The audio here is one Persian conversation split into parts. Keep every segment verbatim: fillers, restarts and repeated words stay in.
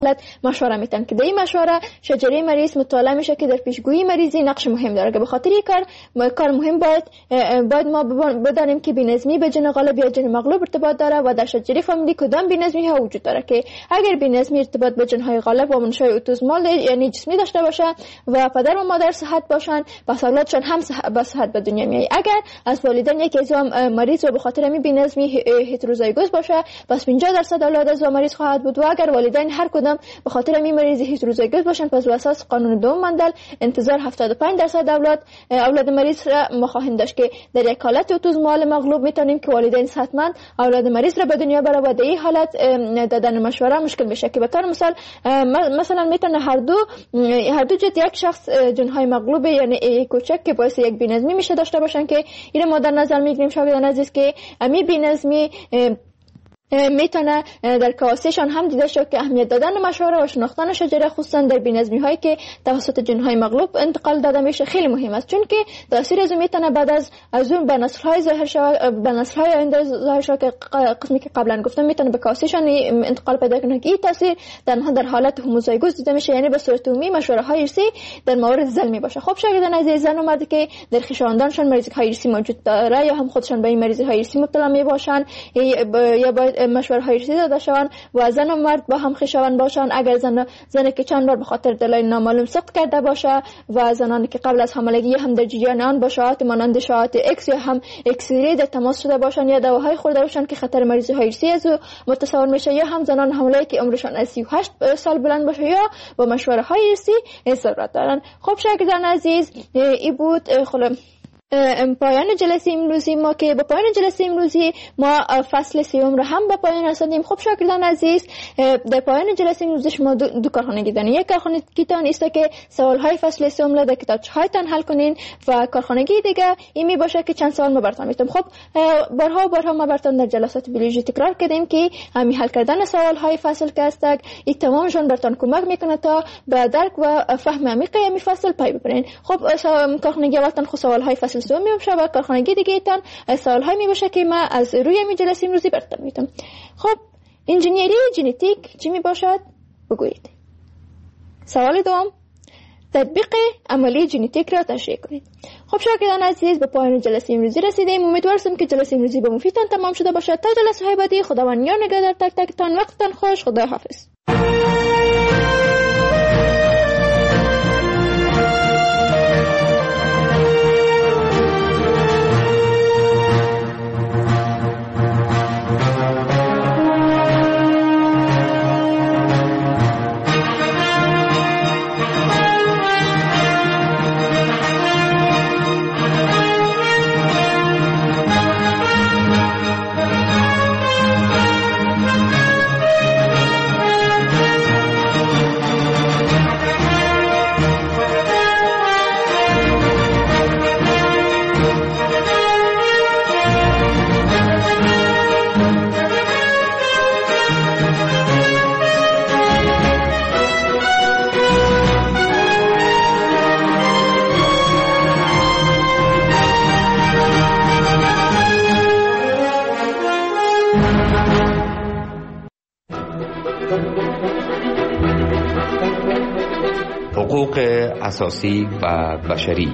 مشوره میتن که در این مشوره شجره مریض مطالعه میشه که در پیشگویی مریضی نقش مهم داره که به خاطر این کار کار مهم باید باید ما بدانیم که بی‌نظمی به جن غالب یا جن مغلوب ارتباط داره و در شجره فامیلی کدام بی‌نظمی ها وجود داره که اگر بی‌نظمی ارتباط به جن های غالب و منشأ اوتیسمال یعنی جسمی داشته باشه و پدر و مادر صحت باشن پس اولادشان هم به صحت به دنیا میاد. اگر از والدین یکی از مریض و به خاطر همین بی‌نظمی هتروزایگوس باشه پس پنجاه درصد اولاد از مریض خواهد بود و اگر والدین هر کدام به خاطر همین مریض هتروزایگوس باشن پس بر اساس قانون دوم مندل انتظار هفتاد و پنج درصد اولاد اولاد مریض را ما خواهیم داشت که در یک حالت اوتیسمال مغلوب میتونیم که والدین صحتمند اولاد مریض را به دنیا بیاره و در این حالت دادن مشوره مشکل میشه که به طور مثال مثلا میتونه هر دو هر دو جد یک شخص جنهای مغلوب یعنی کوچک که باعث یک بی‌نظمی میشه داشته باشن که این ما در نظر میگیریم شاگردان عزیز که امی بی‌نظمی میتونه در کاسهشان هم دیده شد که اهمیت دادن مشوره و شناختن شجره خصوصا در بی‌نظمی هایی که توسط جنهای مغلوب انتقال داده میشه خیلی مهم است چون که تاثیر از میتونه بعد از از اون به نسل های ظاهر شود به نسل های آینده ظاهر شود که قسمی که قبلا گفتم میتونه به کاسهشان انتقال پیدا کنه که این تاثیر تنها در حالت هوموزایگوس دیده میشه یعنی به صورت عمومی مشوره های ارثی در موارد زلمی باشه. خب شاگردان عزیز زن و مردی که در خویشاوندانشان مریضی های ارثی موجود داره یا هم خودشان به این مریضی های ارثی مبتلا می باشن یا باید مشوره های ارثی داده شوند و زن و مرد با هم خویشاوند باشند. اگر زن زنی که چند بار به خاطر دلایل نامعلوم سقط کرده باشه و زنانی که قبل از حاملگی هم در جریان آن با شایعات مانند شایعات اکس یا هم اکسری در تماس شده باشند یا دواهای خورده باشند که خطر مریضی های ارثی از متصور میشه یا هم زنان حامله که عمرشان از سی و هشت سال بلند باشه یا با مشوره های ارثی ضرورت دارند. خب شاگردان عزیز این بود خلاصه پایان جلسه امروزی ما که با پایان جلسه امروزی ما فصل سیوم رو هم به پایان رساندیم. خب شاگردان عزیز در پایان جلسه امروزی شما دو, دو کارخانگی دارین. یک کارخانگی تان است که سوال های فصل سیوم را در کتابچه هایتان حل کنین و کارخانگی دیگه این می باشه که چند سوال ما براتون میتونم. خب بارها و بارها ما براتون در جلسات بیولوژی تکرار کردیم که همین حل کردن سوال های فصل که است این تمامشون براتون کمک میکنه تا به درک و فهم عمیق این فصل پی ببرین. خب کارخانگی اولتان خود سوال های فصل سوم میشه و کارخانگی دیگه تان سوال های می باشه که ما از روی می جلسه امروزی براتون میتونم. خب انجینیری ژنتیک چی می باشد بگویید. سوال دوم تطبیق عملی ژنتیک را تشریح کنید. خب شاگردان عزیز به پایان جلسه امروزی رسیدیم. امیدوارم که جلسه امروزی به مفیدتان تمام شده باشد. تا جلسه های بعدی خداوند یار نگهدار تک تکتان. وقتتان خوش. خدا حافظ. حقوق اساسی و بشری.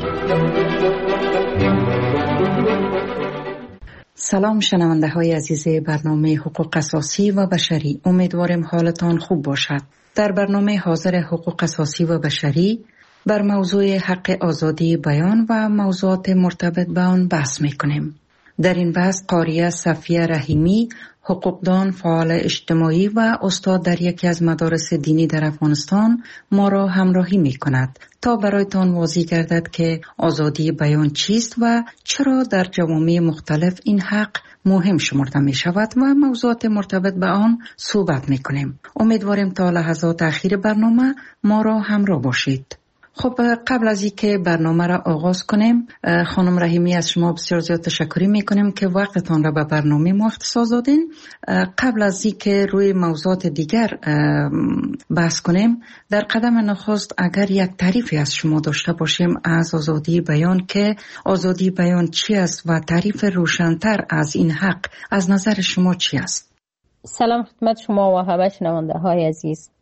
سلام شنونده های عزیز برنامه حقوق اساسی و بشری. امیدوارم حالتان خوب باشد. در برنامه حاضر حقوق اساسی و بشری بر موضوع حق آزادی بیان و موضوعات مرتبط به آن بحث میکنیم. در این بحث قاریه صفیه رحیمی، حقوقدان، فعال اجتماعی و استاد در یکی از مدارس دینی در افغانستان ما را همراهی می کند تا برایتان واضح گردد که آزادی بیان چیست و چرا در جوامع مختلف این حق مهم شمرده می شود و موضوعات مرتبط به آن صحبت می کنیم. امیدواریم تا لحظات اخیر برنامه ما را همراه باشید. خب قبل از اینکه برنامه را آغاز کنیم خانم رحیمی از شما بسیار زیاد تشکری میکنیم که وقتتان را به برنامه ما اختصاص دادین. قبل از اینکه روی موضوعات دیگر بحث کنیم در قدم نخست اگر یک تعریفی از شما داشته باشیم از آزادی بیان که آزادی بیان چی است و تعریف روشن‌تر از این حق از نظر شما چی است؟ سلام خدمت شما و همه شنونده های عزیز.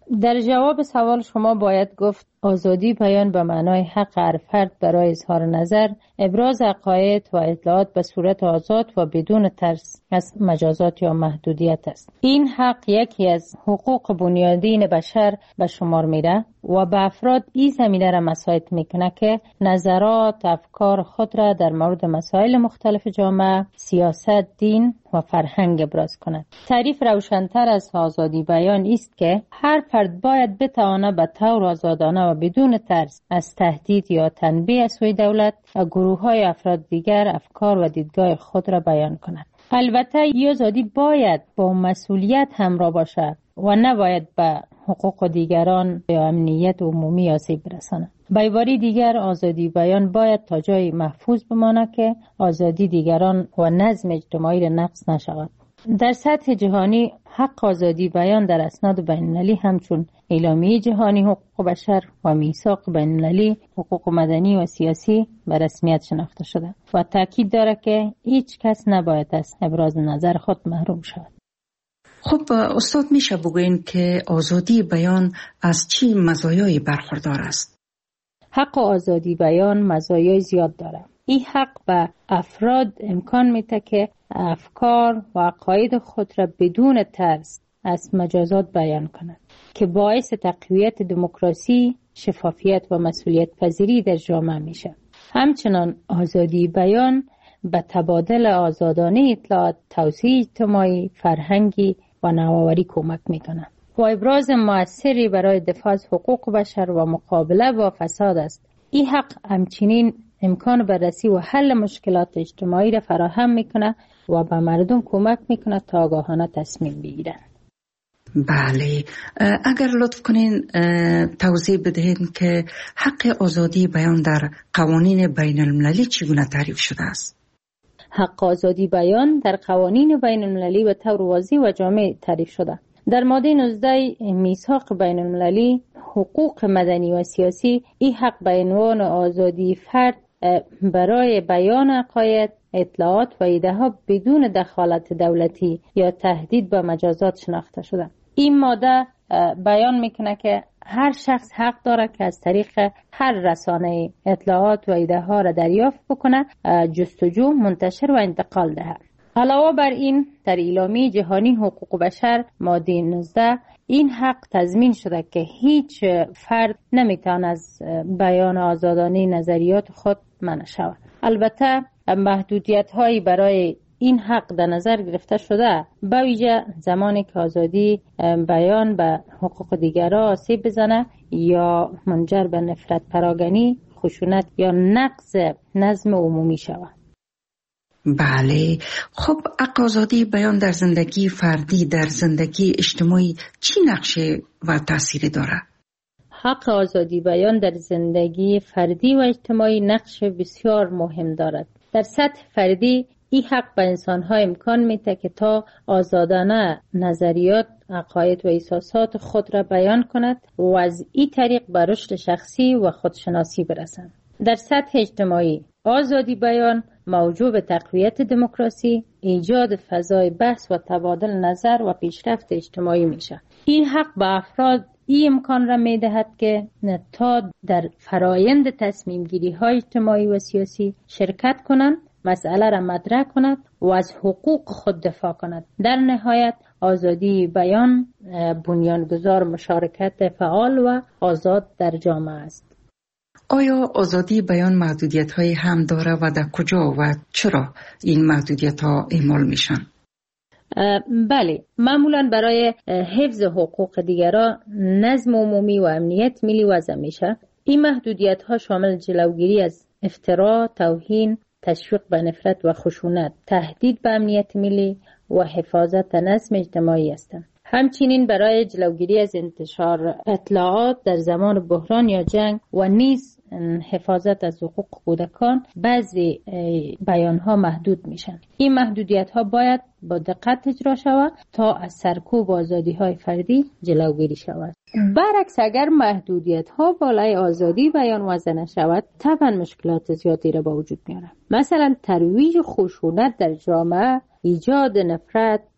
در جواب سوال شما باید گفت آزادی بیان به معنای حق هر فرد برای اظهار نظر، ابراز عقاید و اطلاعات به صورت آزاد و بدون ترس از مجازات یا محدودیت است. این حق یکی از حقوق بنیادین بشر به شمار میره و به افراد این زمینه را مساعد میکنه که نظرات، افکار خود را در مورد مسائل مختلف جامعه، سیاست، دین و فرهنگ ابراز کند. تعریف روشن‌تر از آزادی بیان است که هر فرد باید بتواند به طور آزادانه و بدون ترس از تهدید یا تنبیه از سوی دولت و گروه‌های افراد دیگر افکار و دیدگاه خود را بیان کند. البته این آزادی باید با مسئولیت همراه باشد و نباید به حقوق دیگران یا امنیت عمومی آسیب برساند. به عبارت دیگر آزادی بیان باید تا جای محفوظ بماند که آزادی دیگران و نظم اجتماعی را نقض نشود. در سطح جهانی حق آزادی بیان در اسناد بین‌المللی همچون اعلامیه جهانی حقوق بشر و میثاق بین‌المللی حقوق مدنی و سیاسی به رسمیت شناخته شده و تاکید دارد که هیچ کس نباید از ابراز نظر خود محروم شود. خب استاد میشه بگوین که آزادی بیان از چی مزایایی برخوردار است؟ حق آزادی بیان مزایای زیاد دارد. این حق به افراد امکان میده که افکار و عقاید خود را بدون ترس از مجازات بیان کنند که باعث تقویت دموکراسی، شفافیت و مسئولیت پذیری در جامعه میشه. همچنان آزادی بیان به تبادل آزادانه اطلاعات، توسعه اجتماعی، فرهنگی و نوآوری کمک میکنه و ابراز مؤثری برای دفاع از حقوق بشر و مقابله با فساد است. این حق همچنین امکان بررسی و حل مشکلات اجتماعی را فراهم میکنه و به مردم کمک میکنه تا آگاهانه تصمیم بگیرن. بله، اگر لطف کنین توضیح بدهید که حق آزادی بیان در قوانین بین المللی چگونه تعریف شده است؟ حق آزادی بیان در قوانین بین المللی به طور واضح و جامع تعریف شده. در ماده نوزده میثاق بین المللی حقوق مدنی و سیاسی این حق به عنوان آزادی فرد برای بیان عقاید، اطلاعات و ایده ها بدون دخالت دولتی یا تهدید به مجازات شناخته شده. این ماده بیان میکنه که هر شخص حق داره که از طریق هر رسانه اطلاعات و ایده ها را دریافت بکنه، جستجو، منتشر و انتقال دهد. علاوه بر این در اعلامیه جهانی حقوق بشر ماده نوزده این حق تضمین شده که هیچ فرد نمیتونه از بیان آزادانه نظریات خود منع شود. البته محدودیت هایی برای این حق در نظر گرفته شده، به ویژه زمانی که آزادی بیان به حقوق دیگران آسیب بزنه یا منجر به نفرت پراگنی، خشونت یا نقض نظم عمومی شود. بله، خب حق آزادی بیان در زندگی فردی، در زندگی اجتماعی چی نقشه و تأثیری داره؟ حق آزادی بیان در زندگی فردی و اجتماعی نقش بسیار مهم دارد. در سطح فردی این حق به انسان‌ها امکان میده که تا آزادانه نظریات، عقاید و احساسات خود را بیان کند و از این طریق به رشد شخصی و خودشناسی برسند. در سطح اجتماعی آزادی بیان موجب به تقویت دموکراسی، ایجاد فضای بحث و تبادل نظر و پیشرفت اجتماعی میشه. این حق به افراد این امکان را میدهد که تا در فرایند تصمیم گیری های اجتماعی و سیاسی شرکت کنند، مسئله را مطرح کند و از حقوق خود دفاع کند. در نهایت آزادی بیان بنیانگذار مشارکت فعال و آزاد در جامعه است. آیا آزادی بیان محدودیت های هم داره و در کجا و چرا این محدودیت ها اعمال میشن؟ بله، معمولا برای حفظ حقوق دیگران، نظم عمومی و امنیت ملی وضع میشه. این محدودیت ها شامل جلوگیری از افترا، توهین، تشویق به نفرت و خشونت، تهدید به امنیت ملی و حفاظت نظم اجتماعی هستند. همچنین برای جلوگیری از انتشار اطلاعات در زمان بحران یا جنگ و نیز حفاظت از حقوق کودکان بعضی بیانها محدود میشن. این محدودیت ها باید با دقت اجرا شود تا از سرکوب آزادی های فردی جلوگیری شود. برعکس اگر محدودیت ها بالای آزادی بیان وضع نشود، طبعا مشکلات زیادی را به وجود میاره. مثلا ترویج خشونت در جامعه، ایجاد نفرت،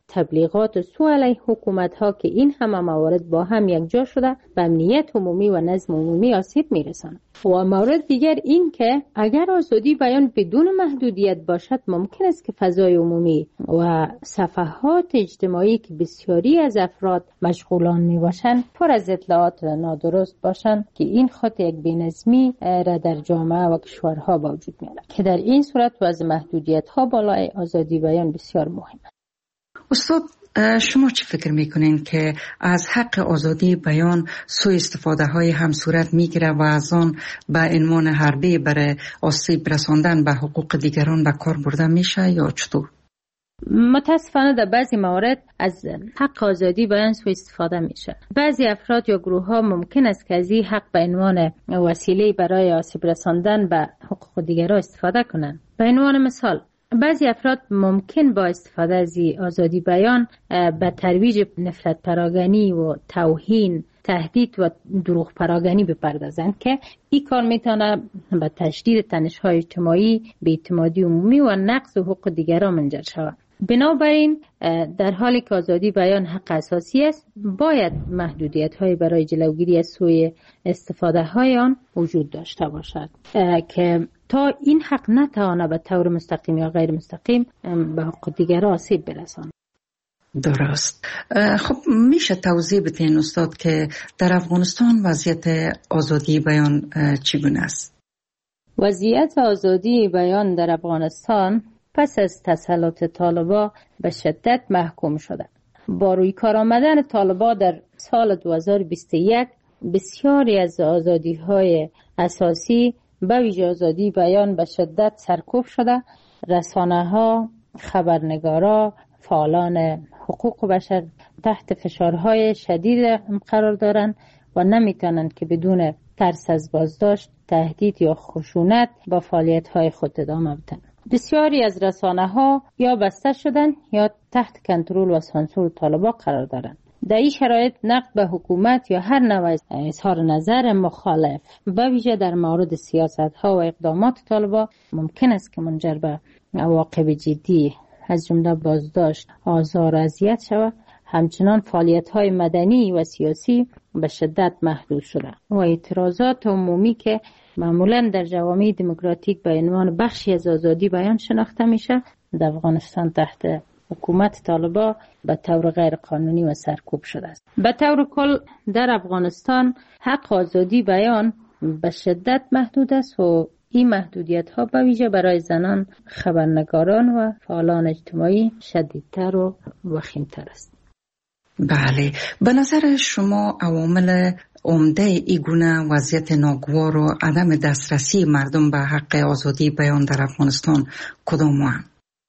تبلیغات سو علیه حکومت ها که این همه موارد با هم یکجا شده به امنیت عمومی و نظم عمومی آسیب میرساند. و مورد دیگر این که اگر آزادی بیان بدون محدودیت باشد، ممکن است که فضای عمومی و صفحات اجتماعی که بسیاری از افراد مشغولان می باشند پر از اطلاعات نادرست باشند که این خط یک بی‌نظمی را در جامعه و کشورها با وجود می‌آورد که در این صورت وضع محدودیت ها بالای آزادی بیان بسیار مهم است. استاد، شما چه فکر میکنین که از حق آزادی بیان سوء استفاده های هم صورت میگیره و از آن به عنوان حربه برای آسیب رساندن به حقوق دیگران به کار برده میشه یا چطور؟ متاسفانه در بعضی موارد از حق آزادی بیان سوء استفاده میشه. بعضی افراد یا گروه ها ممکن است که از این حق به عنوان وسیله برای آسیب رساندن به حقوق دیگران استفاده کنند. به عنوان مثال، بعضی افراد ممکن با استفاده از آزادی بیان به ترویج نفرت پراگنی و توهین، تهدید و دروغ پراگنی بپردازند که این کار میتونه به تشدید تنش‌های اجتماعی، بی‌اعتمادی عمومی و نقض حقوق دیگران منجر شود. بنابراین در حالی که آزادی بیان حق اساسی است، باید محدودیت‌های برای جلوگیری از سوء استفاده‌های آن وجود داشته باشد که تا این حق نتواند به طور مستقیم یا غیر مستقیم به حقوق دیگران آسیب برساند. درست. خب میشه توضیح بدین استاد که در افغانستان وضعیت آزادی بیان چگونه است؟ وضعیت آزادی بیان در افغانستان پس از تسلط طالبان به شدت محکوم شده. با روی کار آمدن طالبان در سال دو هزار و بیست و یک بسیاری از آزادی‌های اساسی به ویژه آزادی بیان به شدت سرکوب شده. رسانه‌ها، خبرنگارا، فعالان حقوق بشر تحت فشارهای شدید قرار دارند و نمیتونند که بدون ترس از بازداشت، تهدید یا خشونت با فعالیت‌های خود ادامه بدن. بسیاری از رسانه‌ها یا بسته شدند یا تحت کنترل و سانسور طالبان قرار دارند. در این شرایط نقد به حکومت یا هر نوع اظهار نظر مخالف به ویژه در مورد سیاست‌ها و اقدامات طالبان ممکن است که منجر به عواقب جدی از جمله بازداشت، آزار و اذیت شود. همچنان فعالیت‌های مدنی و سیاسی به شدت محدود شده و اعتراضات عمومی که معمولاً در جوامع دموکراتیک به عنوان بخشی از آزادی بیان شناخته میشه، در افغانستان تحت حکومت طالبان به طور غیر قانونی و سرکوب شده است. به طور کل در افغانستان حق آزادی بیان به شدت محدود است و این محدودیت ها به ویژه برای زنان، خبرنگاران و فعالان اجتماعی شدیدتر و وخیمتر است. بله، به نظر شما عوامل عمده ای گونه وضعیت ناگوار و عدم دسترسی مردم به حق آزادی بیان در افغانستان کدام هستند؟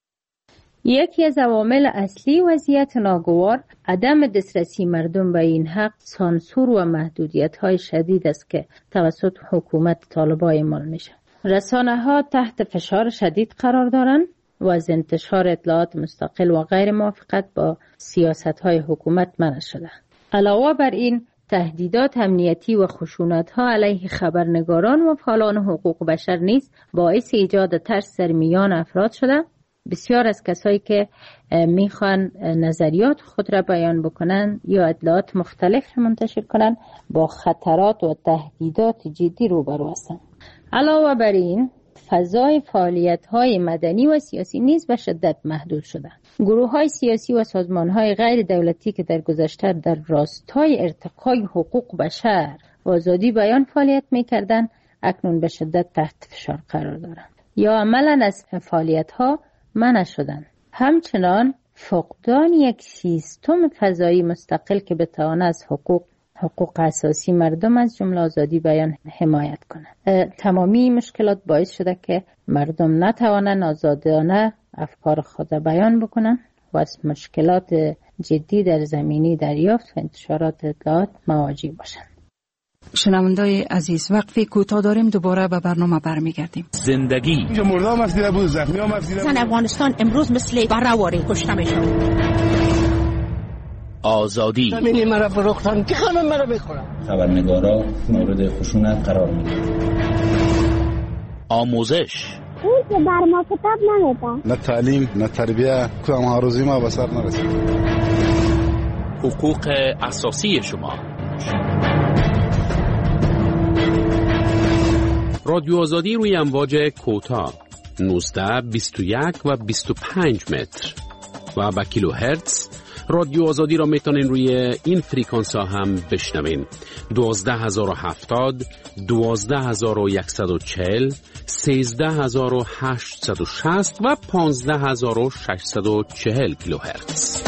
یکی از عوامل اصلی وضعیت ناگوار عدم دسترسی مردم به این حق سانسور و محدودیت‌های شدید است که توسط حکومت طالبان اعمال میشه. رسانه‌ها تحت فشار شدید قرار دارند و از انتشار اطلاعات مستقل و غیر موافقت با سیاست‌های حکومت منع شده. علاوه بر این، تهدیدات امنیتی و خشونت‌ها علیه خبرنگاران و فعالان حقوق بشر نیز باعث ایجاد ترس در میان افراد شده. بسیار از کسایی که میخوان نظریات خود را بیان بکنن یا اطلاعات مختلف را منتشر کنن با خطرات و تهدیدات جدی روبرو هستند. علاوه بر این، فضای فعالیت‌های مدنی و سیاسی نیز به شدت محدود شده. گروه‌های سیاسی و سازمان‌های غیر دولتی که در گذشته در راستای ارتقای حقوق بشر و آزادی بیان فعالیت می‌کردند، اکنون به شدت تحت فشار قرار دارند یا عملاً از فعالیت‌ها منع شدند. همچنان فقدان یک سیستم فضایی مستقل که بتواند از حقوق حقوق اساسی مردم از جمله آزادی بیان حمایت کنند. تمامی مشکلات باعث شده که مردم نتوانند آزادانه افکار خود بیان بکنند و از مشکلات جدی در زمینه دریافت و انتشارات اطلاعات مواجه باشند. شنوندای عزیز، وقفی کوتاه داریم، دوباره به برنامه برمیگردیم. زندگی اینجا مردم افزیده بود، زخمی هم افزیده بود. زن افغانستان امروز مثل برهواری کشته میشن. آزادی زمینی مرا فروختن که خانم مرا بخورم. خبرنگارا مورد خشونت قرار میگیرند. آموزش این که بر ما کتاب نمیدن، نه تعلیم نه تربیه، کدام ها روزی ما به سر نرسید. حقوق اساسی شما. رادیو آزادی روی امواج کوتاه نوزده، بیست و یک و بیست و پنج متر و با کیلو هرتز. رادیو آزادی را میتونین روی این فریکانس ها هم بشنوین: دوازده هزار و هفتاد، دوازده هزار و صد و چهل، سیزده هزار و هشتصد و شصت و پانزده هزار و ششصد و چهل کیلو هرتز.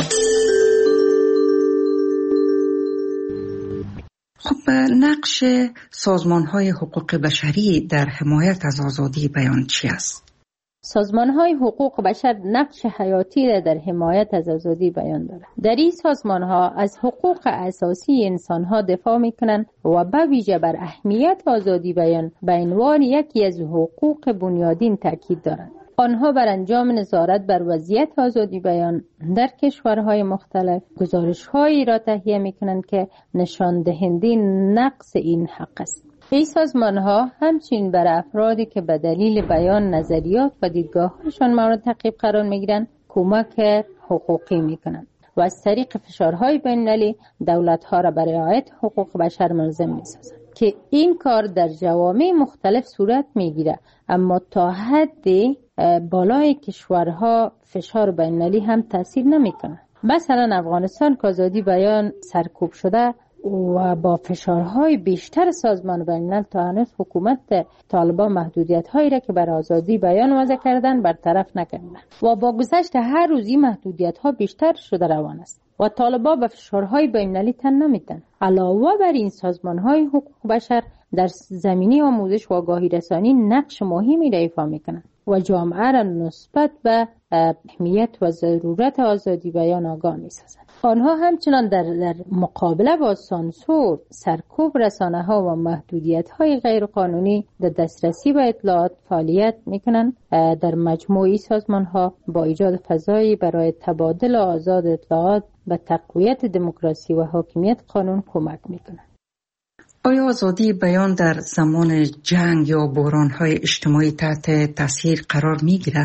خب نقش سازمان‌های حقوق بشری در حمایت از آزادی بیان چی است؟ سازمان‌های حقوق بشر نقش حیاتی را در حمایت از آزادی بیان دارند. در این سازمان‌ها از حقوق اساسی انسان‌ها دفاع می‌کنند و به ویژه بر اهمیت آزادی بیان به عنوان یکی از حقوق بنیادین تاکید دارند. آنها بر انجام نظارت بر وضعیت آزادی بیان در کشورهای مختلف گزارش‌هایی را تهیه می‌کنند که نشان دهنده نقص این حق است. این سازمان‌ها همچنین بر افرادی که به دلیل بیان نظریات و دیدگاه‌هایشان مورد تعقیب قرار می‌گیرند کمک حقوقی می‌کنند و از طریق فشارهای بین‌المللی دولت‌ها را برای رعایت حقوق بشر ملزم می‌سازند که این کار در جوامع مختلف صورت می‌گیرد، اما تا حدی بالای کشورها فشار بین‌المللی هم تاثیر نمی‌کند. مثلا افغانستان که آزادی بیان سرکوب شده و با فشارهای بیشتر سازمان بین‌الملل تا هنوز حکومت طالبان محدودیت‌هایی را که بر آزادی بیان وضع کردن برطرف نکردند و با گذشت هر روزی محدودیت‌ها بیشتر شده روان است و طالبان به فشارهای بین‌المللی تن نمی‌دهند. علاوه بر این سازمان‌های حقوق بشر در زمینه آموزش و آگاهی رسانی نقش مهمی را ایفا می‌کنند و جامعه را نسبت به اهمیت و ضرورت آزادی بیان آگاه می‌سازند. آنها همچنان در, در مقابله با سانسور، سرکوب رسانه‌ها و محدودیت‌های غیرقانونی در دسترسی به اطلاعات فعالیت می‌کنند. در مجموعی سازمان‌ها با ایجاد فضایی برای تبادل آزاد اطلاعات به تقویت دموکراسی و حاکمیت قانون کمک می‌کنند. آیا آزادی بیان در زمان جنگ یا بحران‌های اجتماعی تحت تاثیر قرار می‌گیرد؟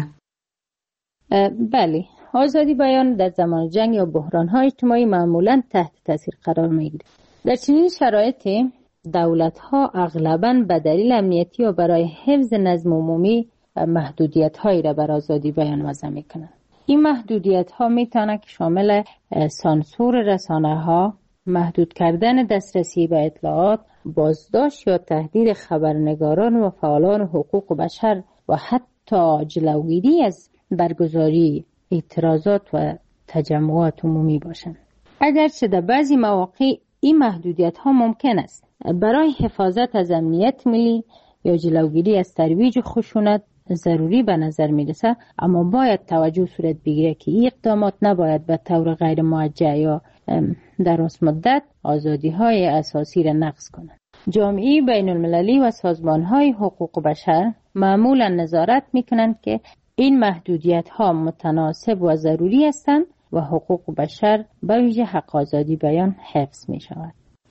بله، آزادی بیان در زمان جنگ یا بحران‌های اجتماعی معمولاً تحت تاثیر قرار می‌گیرد. در چنین شرایطی دولت‌ها اغلباً به دلیل امنیتی و برای حفظ نظم عمومی محدودیت‌هایی را بر آزادی بیان وضع می‌کنند. این محدودیت‌ها می‌تواند که شامل سانسور رسانه‌ها، محدود کردن دسترسی به اطلاعات، بازداشت یا تهدید خبرنگاران و فعالان حقوق بشر و حتی جلوگیری از برگزاری اعتراضات و تجمعات عمومی باشند. اگرچه در بعضی مواقع این محدودیت ها ممکن است برای حفاظت از امنیت ملی یا جلوگیری از ترویج خشونت ضروری به نظر می رسد، اما باید توجه صورت بگیره که این اقدامات نباید به طور غیر موجه یا دراز مدت آزادی های اساسی را نقض کنند. جامعه بین المللی و سازمان های حقوق بشر معمولا نظارت می کنند که این محدودیت ها متناسب و ضروری هستند و حقوق بشر به ویژه حق آزادی بیان حفظ می شود.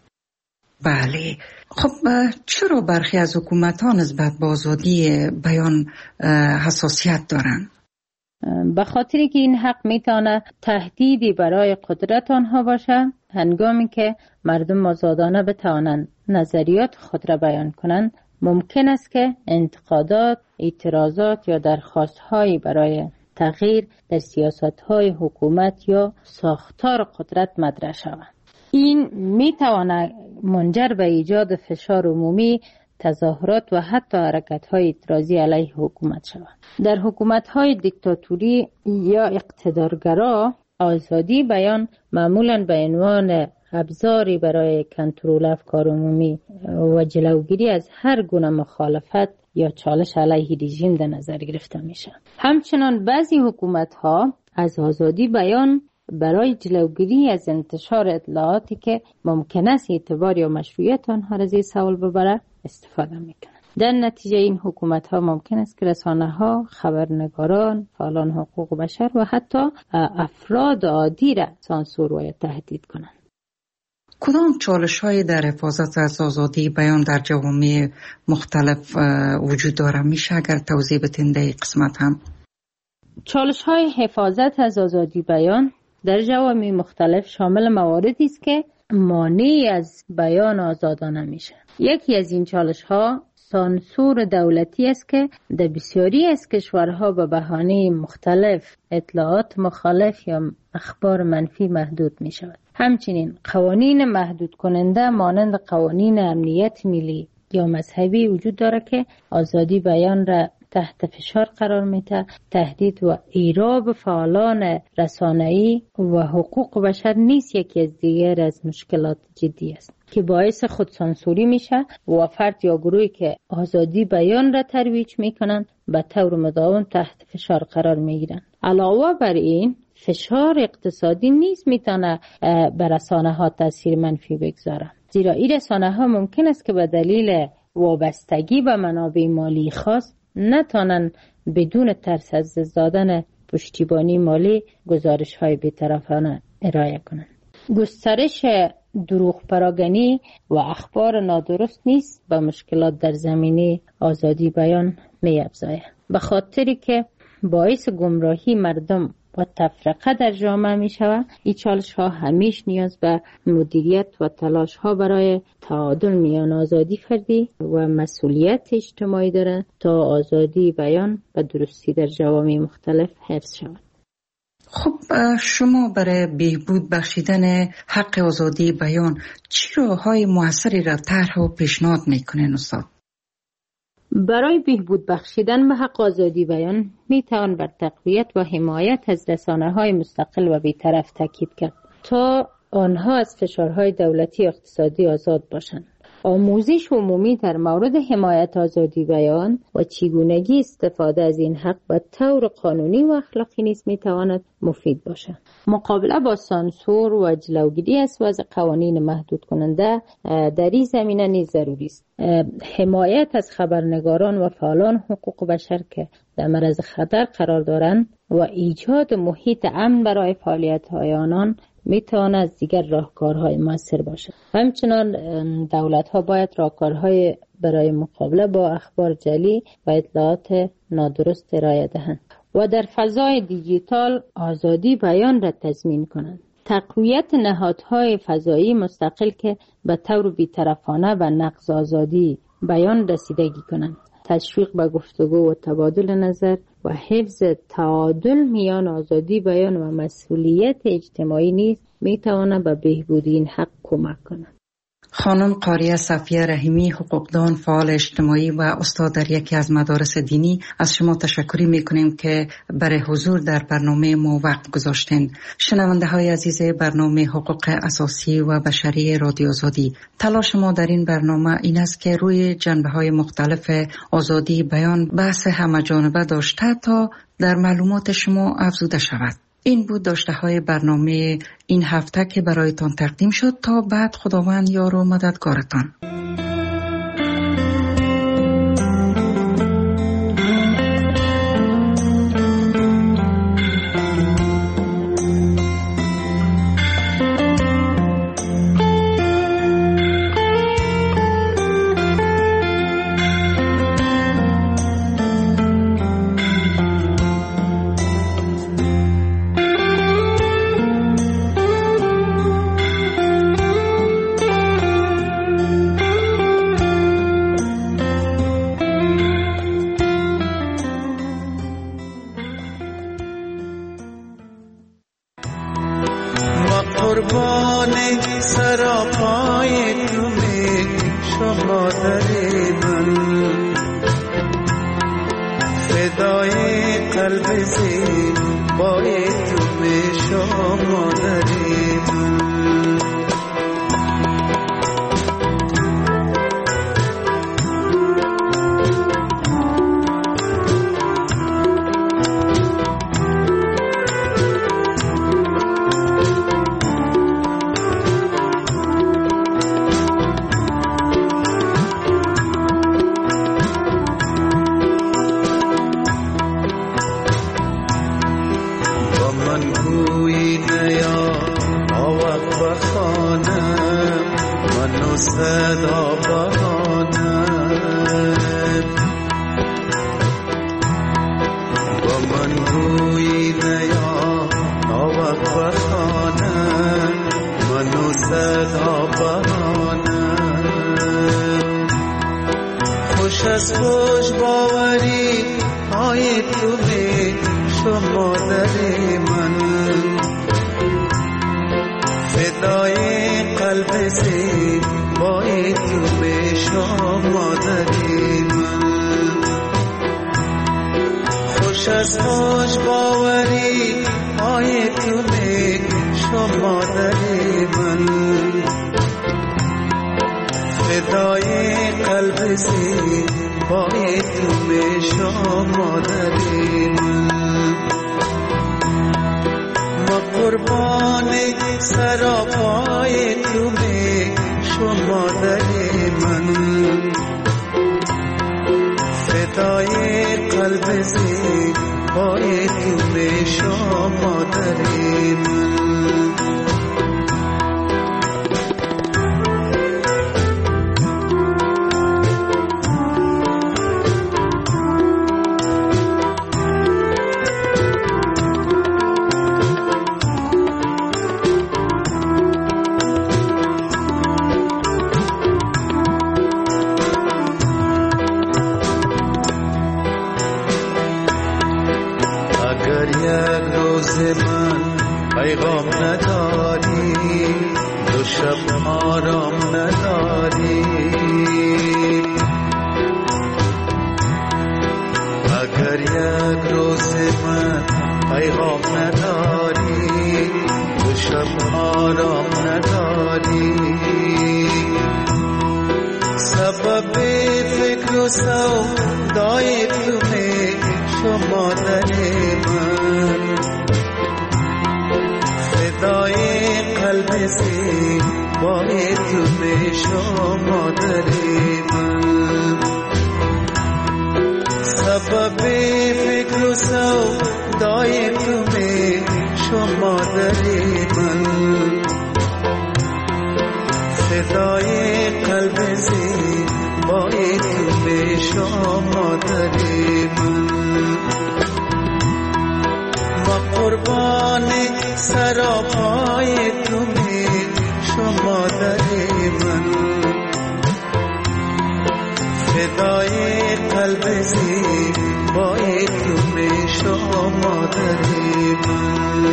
بله، خب چرا برخی از حکومت ها نسبت به آزادی بیان حساسیت دارند؟ به خاطری که این حق میتونه تهدیدی برای قدرت آنها باشه، هنگامی که مردم آزادانه بتوانند نظریات خود را بیان کنند، ممکن است که انتقادات، اعتراضات یا درخواست‌هایی برای تغییر در سیاست‌های حکومت یا ساختار قدرت مطرح شود. این میتواند منجر به ایجاد فشار عمومی، تظاهرات و حتی حرکت‌های اعتراضی علیه حکومت شود. در حکومت‌های دیکتاتوری یا اقتدارگرا، آزادی بیان معمولاً به عنوان ابزاری برای کنترل افکار عمومی و جلوگیری از هر گونه مخالفت یا چالش علیه رژیم در نظر گرفته میشه. همچنان بعضی حکومت‌ها از آزادی بیان برای جلوگیری از انتشار اطلاعاتی که ممکن است اعتبار یا مشروعیت آنها را زیر سوال ببرد استفاده میکنند. در نتیجه این حکومت‌ها ممکن است که رسانه‌ها، خبرنگاران، فعالان حقوق بشر و حتی افراد عادی را سانسور و تهدید کنند. کدام چالش های در حفاظت از آزادی بیان در جوامع مختلف وجود داره؟ میشه اگر توضیح بدین در این قسمت هم؟ چالش های حفاظت از آزادی بیان در جوامع مختلف شامل مواردی است که مانع از بیان آزادانه میشه. یکی از این چالش ها سانسور دولتی است که در بسیاری از کشورها به بهانه مختلف اطلاعات مخالف یا اخبار منفی محدود می شود. همچنین قوانین محدود کننده مانند قوانین امنیت ملی یا مذهبی وجود داره که آزادی بیان را تحت فشار قرار میده. تهدید و ایراب فعالان رسانه‌ای و حقوق بشر نیز یکی از دیگر از مشکلات جدی است که باعث خودسانسوری میشه و فرد یا گروهی که آزادی بیان را ترویج میکنن به طور مداوم تحت فشار قرار میگیرن. علاوه بر این فشار اقتصادی نیز میتونه بر رسانه ها تاثیر منفی بگذاره، زیرا این رسانه ها ممکن است که به دلیل وابستگی به منابع مالی خاص نتونن بدون ترس از دست دادن پشتیبانی مالی گزارش های بی‌طرفانه ارائه کنند. گسترش دروغ پراگنی و اخبار نادرست نیست به مشکلات در زمینه آزادی بیان می افزاید، به خاطری که باعث گمراهی مردم و تفرقه در جامعه می شود. این چالش ها همیش نیاز به مدیریت و تلاش ها برای تعادل میان آزادی فردی و مسئولیت اجتماعی دارد تا آزادی بیان و درستی در جوامع مختلف حفظ شود. خب شما برای بهبود بخشیدن حق آزادی بیان چی راههای موثری را طرح و پیشنهاد میکنین استاد؟ برای بهبود بخشیدن به حق آزادی بیان می توان بر تقویت و حمایت از رسانه‌های مستقل و بی‌طرف تاکید کرد تا آنها از فشارهای دولتی و اقتصادی آزاد باشند. آموزش عمومی در مورد حمایت آزادی بیان و چگونگی استفاده از این حق به طور قانونی و اخلاقی نیز می تواند مفید باشد. مقابله با سانسور و جلوگیری از وضع قوانین محدود کننده در این زمینه نیز ضروری است. حمایت از خبرنگاران و فعالان حقوق بشر که در معرض خطر قرار دارند و ایجاد محیط امن برای فعالیت‌های آنان می تواند از دیگر راهکارهای موثر باشد. همچنان دولت‌ها باید راهکارهای برای مقابله با اخبار جعلی و اطلاعات نادرست ارائه دهند و در فضای دیجیتال آزادی بیان را تضمین کنند. تقویت نهادهای فضایی مستقل که به طور بی‌طرفانه و نقض آزادی بیان رسیدگی کنند. تشویق به گفتگو و تبادل نظر و حفظ تعادل میان آزادی بیان و مسئولیت اجتماعی نیز میتواند به بهبود این حق کمک کند. خانم قاریه صفیه رحیمی، حقوقدان، فعال اجتماعی و استاد در یکی از مدارس دینی، از شما تشکر میکنیم که برای حضور در برنامه ما وقت گذاشتین. شنونده های عزیز برنامه حقوق اساسی و بشری رادیو آزادی، تلاش ما در این برنامه این است که روی جنبه های مختلف آزادی بیان بحث همه‌جانبه داشته تا در معلومات شما افزوده شود. این بود داشته های برنامه این هفته که برایتان تقدیم شد. تا بعد خداوند یار و مددگارتان. بهانم با من روی نیا ناوق بخانم منو صدا بهانم خوش از خوش باوری های تو به شما در من فدای قلب سی بای تو به شما در من خوش از خوش باوری های تو به شما در من فدای قلب سی بای تو به شما در من ما قربان سراپای تو به شما در من فدای قلب سی بای تو به شما در من پیغام نداری دو شب آرام نداری اگر یک روز من پیغام نداری دو شب آرام نداری سبب فکر و سودای تو می شما در من فدای قلب سی بای تو به شما در من سبب فکر و سودای تو به شما در من فدای قلب سی بای تو به شما در من ما قربان سراپای تو می شما در من فدای قلب سی بای تو می شما در من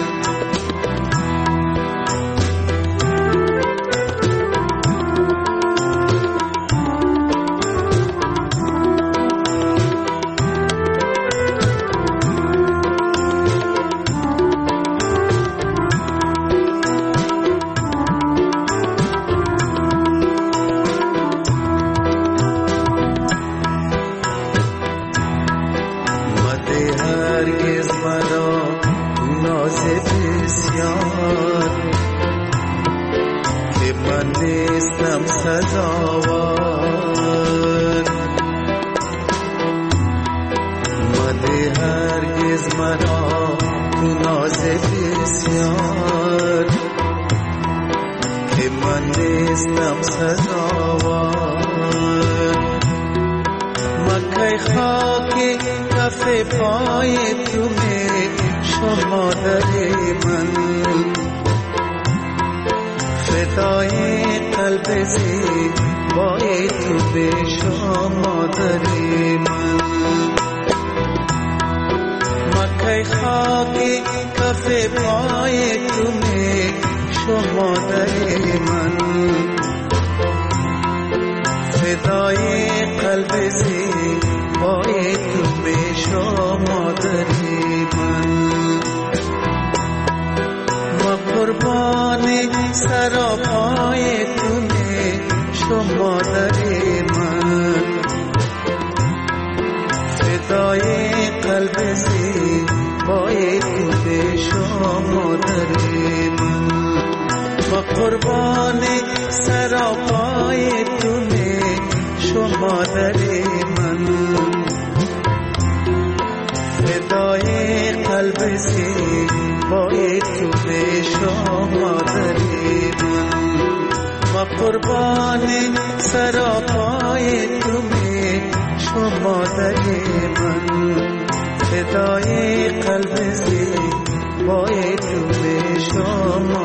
سزاوار مده هرگز مرا تو ناز بسیار که من نیستم سزاوار مکه خاک کف پای تو می شما در من فدای قلب سی بای تو به شما در من مکه خاک کف پای تو می شما در من فدای قلب سی بای تو به شما در من ما قربان سراپای تو می شما در من فدای قلب سی بای تو به شما در من ما قربان سراپای تو می شما در من فدای قلب سی بای تو به شما در من ما قربان سراپای با تو به شما